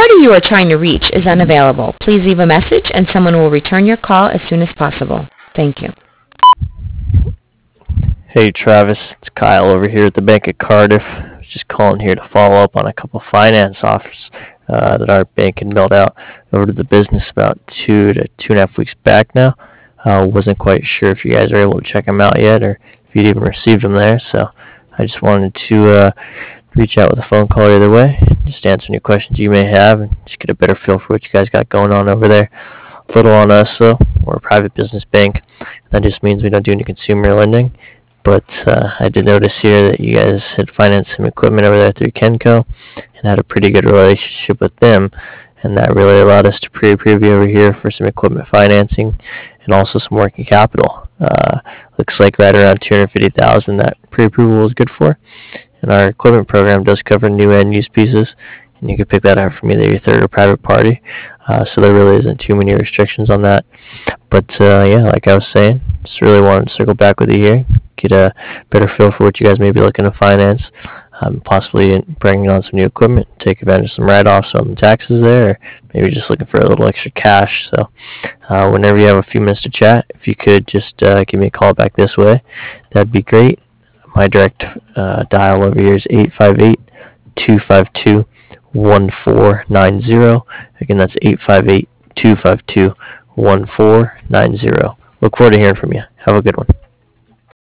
party you are trying to reach is unavailable. Please leave a message and someone will return your call as soon as possible. Thank you. Hey Travis, it's Kyle over here at the Bank of Cardiff. I was just calling here to follow up on a couple finance offers that our bank had mailed out over to the business about 2 to 2.5 weeks back now. Wasn't quite sure if you guys are able to check them out yet or if you'd even received them there, so I just wanted to reach out with a phone call either way, just answer any questions you may have and just get a better feel for what you guys got going on over there. A little on us though, we're a private business bank. That just means we don't do any consumer lending. But I did notice here that you guys had financed some equipment over there through Kenco and had a pretty good relationship with them. And that really allowed us to pre-approve you over here for some equipment financing and also some working capital. Looks like right around $250,000 that pre-approval was good for. And our equipment program does cover new and used pieces. And you can pick that up from either your third or private party. So there really isn't too many restrictions on that. But yeah, like I was saying, just really wanted to circle back with you here, get a better feel for what you guys may be looking to finance, possibly bringing on some new equipment, take advantage of some write-offs on the taxes there, or maybe just looking for a little extra cash. So whenever you have a few minutes to chat, if you could just give me a call back this way, that'd be great. My direct dial over here is 858-252-1490. Again, that's 858-252-1490. Look forward to hearing from you. Have a good one.